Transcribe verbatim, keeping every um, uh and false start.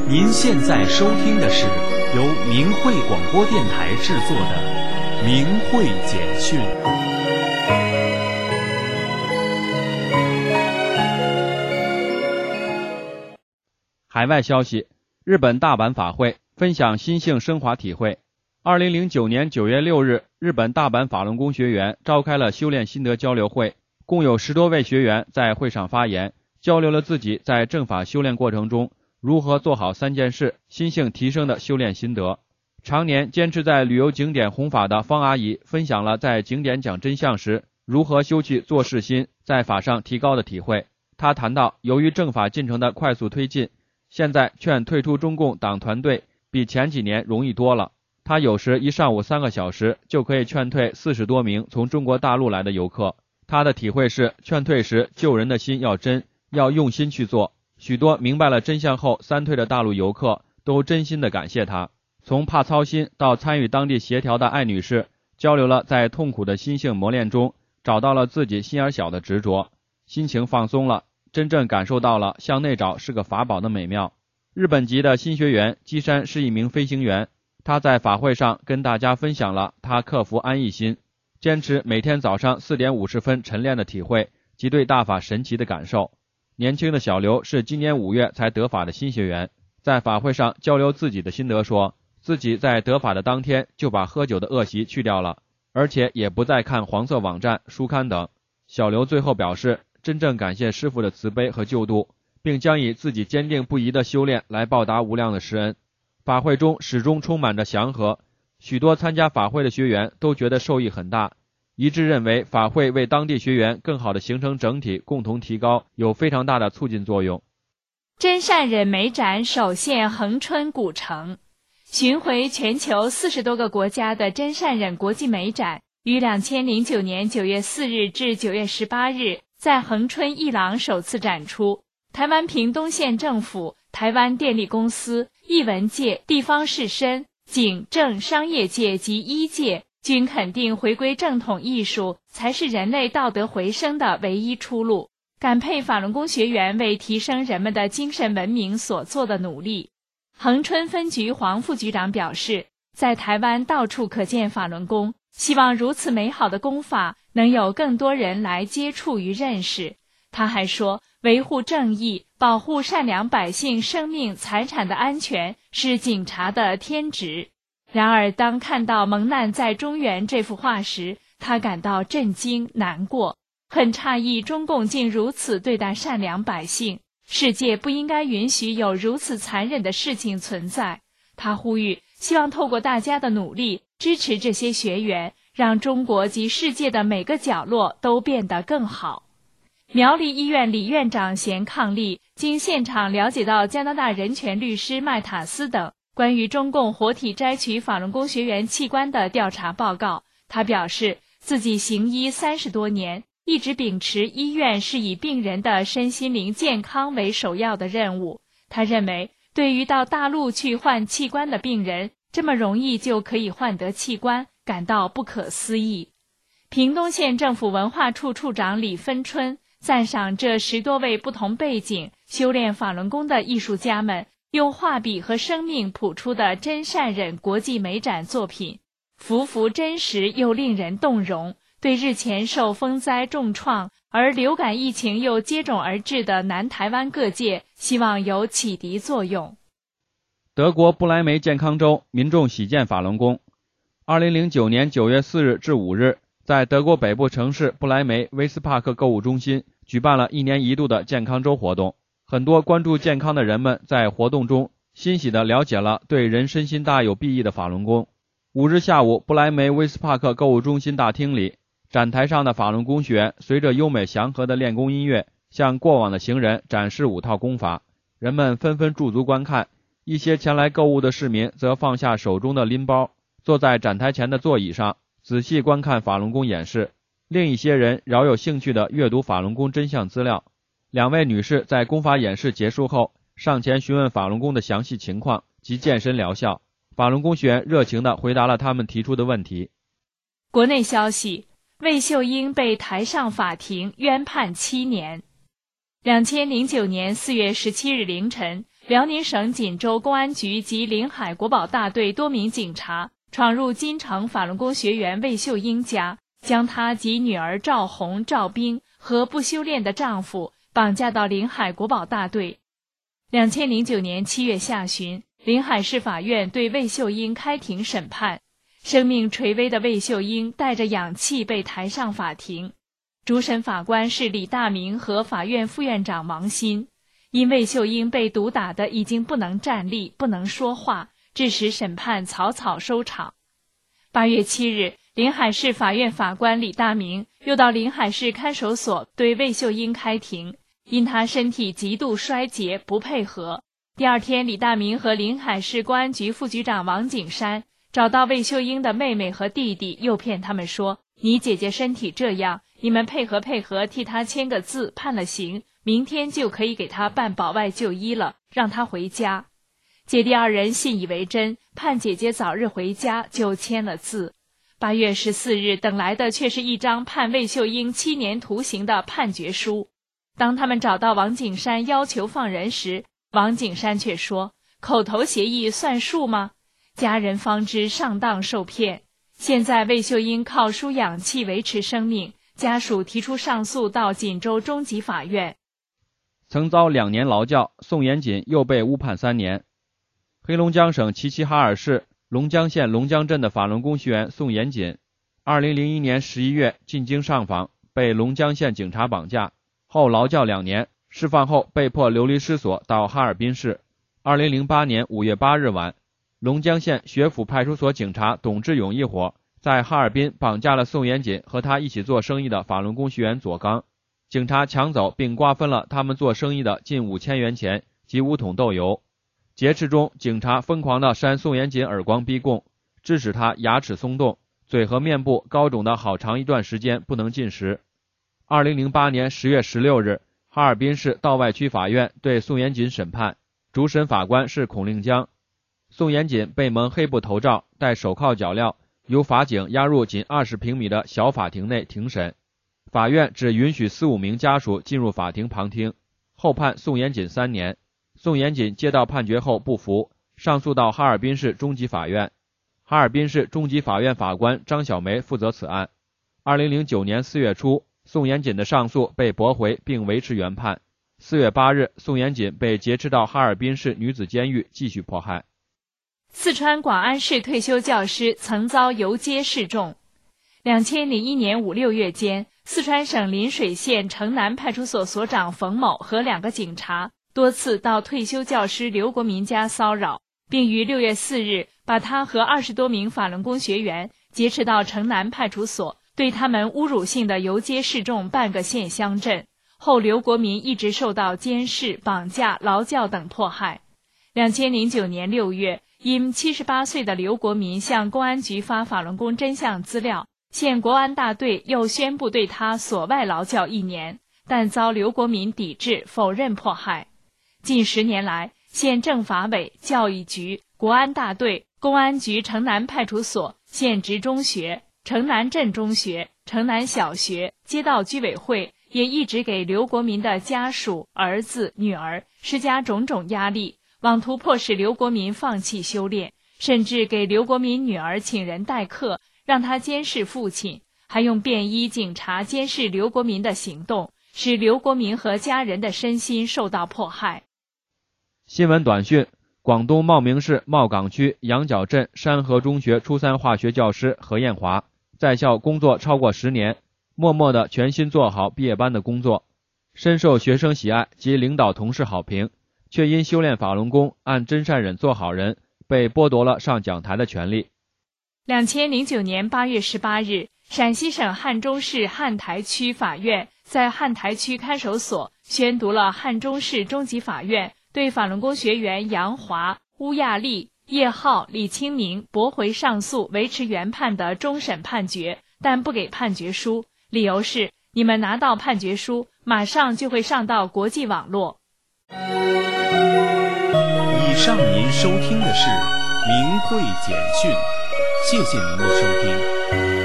您现在收听的是由明慧广播电台制作的《明慧简讯》。 海外消息：日本大阪法会分享心性升华体会。二零零九年九月六日，日本大阪法轮功学员召开了修炼心得交流会，共有十多位学员在会上发言，交流了自己在正法修炼过程中如何做好三件事，心性提升的修炼心得。常年坚持在旅游景点弘法的方阿姨分享了在景点讲真相时如何修去做事心，在法上提高的体会。她谈到，由于正法进程的快速推进，现在劝退出中共党团队比前几年容易多了。他有时一上午三个小时就可以劝退四十多名从中国大陆来的游客。他的体会是，劝退时救人的心要真，要用心去做。许多明白了真相后三退的大陆游客都真心的感谢他。从怕操心到参与当地协调的艾女士交流了在痛苦的心性磨练中找到了自己心眼小的执着，心情放松了，真正感受到了向内找是个法宝的美妙。日本籍的新学员基山是一名飞行员，他在法会上跟大家分享了他克服安逸心，坚持每天早上四点五十分晨练的体会及对大法神奇的感受。年轻的小刘是今年五月才得法的新学员，在法会上交流自己的心得，说自己在得法的当天就把喝酒的恶习去掉了，而且也不再看黄色网站、书刊等。小刘最后表示，真正感谢师父的慈悲和救度，并将以自己坚定不移的修炼来报答无量的施恩。法会中始终充满着祥和，许多参加法会的学员都觉得受益很大，一致认为法会为当地学员更好的形成整体共同提高有非常大的促进作用。 真善忍美展首现恒春古城。巡回全球四十多个国家的真善忍国际美展于两千零九年九月四日至九月十八日在恒春一廊首次展出。台湾屏东县政府、台湾电力公司、艺文界、地方士绅、警政商业界及医界均肯定回归正统艺术才是人类道德回升的唯一出路，感佩法轮功学员为提升人们的精神文明所做的努力。恒春分局黄副局长表示，在台湾到处可见法轮功，希望如此美好的功法能有更多人来接触与认识。他还说，维护正义、保护善良百姓生命财产的安全是警察的天职。然而当看到蒙难在中原这幅画时，他感到震惊难过，很诧异中共竟如此对待善良百姓，世界不应该允许有如此残忍的事情存在。他呼吁，希望透过大家的努力支持这些学员，让中国及世界的每个角落都变得更好。苗栗医院李院长嫌抗力经现场了解到加拿大人权律师麦塔斯等关于中共活体摘取法轮功学员器官的调查报告，他表示自己行医三十多年，一直秉持医院是以病人的身心灵健康为首要的任务。他认为，对于到大陆去换器官的病人，这么容易就可以换得器官，感到不可思议。屏东县政府文化处处长李芬春赞赏这十多位不同背景修炼法轮功的艺术家们用画笔和生命谱出的真善忍国际美展作品，幅幅真实又令人动容，对日前受风灾重创而流感疫情又接踵而至的南台湾各界希望有启迪作用。 德国不来梅健康周民众喜见法轮功。二零零九年九月四日至五日，在德国北部城市不来梅威斯帕克购物中心举办了一年一度的健康周活动。很多关注健康的人们在活动中欣喜地了解了对人身心大有裨益的法轮功。五日下午，不来梅威斯帕克购物中心大厅里，展台上的法轮功学员随着优美祥和的练功音乐，向过往的行人展示五套功法，人们纷纷驻足观看。一些前来购物的市民则放下手中的拎包，坐在展台前的座椅上仔细观看法轮功演示。另一些人饶有兴趣地阅读法轮功真相资料。两位女士在功法演示结束后上前询问法轮功的详细情况及健身疗效，法轮功学员热情地回答了他们提出的问题。 国内消息，魏秀英被抬上法庭，冤判七年。两千零九年四月十七日凌晨， 辽宁省锦州公安局及临海国保大队多名警察闯入金城法轮功学员魏秀英家，将她及女儿赵红、赵冰和不修炼的丈夫绑架到临海国保大队。二零零九年七月下旬，临海市法院对魏秀英开庭审判，生命垂危的魏秀英带着氧气被抬上法庭。主审法官是李大明和法院副院长王鑫。因魏秀英被毒打得已经不能站立、不能说话，致使审判草草收场。八月七日，临海市法院法官李大明又到临海市看守所对魏秀英开庭，因她身体极度衰竭，不配合。第二天，李大明和临海市公安局副局长王景山找到魏秀英的妹妹和弟弟，诱骗他们说：“你姐姐身体这样，你们配合配合，替她签个字，判了刑。明天就可以给他办保外就医了，让他回家。”姐弟二人信以为真，盼姐姐早日回家，就签了字。八月十四日，等来的却是一张判魏秀英七年徒刑的判决书。当他们找到王景山要求放人时，王景山却说：“口头协议算数吗？”家人方知上当受骗。现在魏秀英靠输氧气维持生命，家属提出上诉到锦州中级法院。 曾遭两年劳教，宋延锦又被误判三年。黑龙江省齐齐哈尔市龙江县龙江镇的法轮功学员宋延锦，二零零一年十一月进京上访，被龙江县警察绑架，后劳教两年，释放后被迫流离失所到哈尔滨市。二零零八年五月八日晚，龙江县学府派出所警察董志勇一伙在哈尔滨绑架了宋延锦和他一起做生意的法轮功学员左刚。警察抢走并瓜分了他们做生意的近五千元钱及五桶豆油。劫持中，警察疯狂地扇宋延锦耳光逼供，致使他牙齿松动，嘴和面部高肿的好长一段时间不能进食。二零零八年十月十六日，哈尔滨市道外区法院对宋延锦审判，主审法官是孔令江。宋延锦被蒙黑布头罩，戴手铐脚镣，由法警押入仅二十平米的小法庭内庭审。法院只允许四五名家属进入法庭旁听，后判宋延锦三年。宋延锦接到判决后不服，上诉到哈尔滨市中级法院。哈尔滨市中级法院法官张小梅负责此案。二零零九年四月初，宋延锦的上诉被驳回并维持原判。四月八日，宋延锦被劫持到哈尔滨市女子监狱继续迫害。 四川广安市退休教师曾遭游街示众。两千零一年五六月间，四川省临水县城南派出所所长冯某和两个警察多次到退休教师刘国民家骚扰，并于六月四日把他和二十多名法轮功学员劫持到城南派出所，对他们侮辱性的游街示众半个县乡镇。后刘国民一直受到监视、绑架、劳教等迫害。两千零九年六月，因七十八岁的刘国民向公安局发法轮功真相资料，县国安大队又宣布对他所外劳教一年，但遭刘国民抵制，否认迫害。近十年来，县政法委、教育局、国安大队、公安局城南派出所、县直中学、城南镇中学、城南小学、街道居委会也一直给刘国民的家属、儿子、女儿施加种种压力，妄图迫使刘国民放弃修炼，甚至给刘国民女儿请人代课，让他监视父亲，还用便衣警察监视刘国民的行动，使刘国民和家人的身心受到迫害。 新闻短讯：广东茂名市茂岗区羊角镇山河中学初三化学教师何艳华，在校工作超过十年，默默地全心做好毕业班的工作，深受学生喜爱及领导同事好评，却因修炼法轮功，按真善忍做好人，被剥夺了上讲台的权利。 两千零九年八月十八日，陕西省汉中市汉台区法院在汉台区看守所宣读了汉中市中级法院对法轮功学员杨华、乌亚丽、叶浩、李清明驳回上诉，维持原判的终审判决，但不给判决书，理由是你们拿到判决书，马上就会上到国际网络。 以上您收听的是明慧简讯，谢谢您的收听。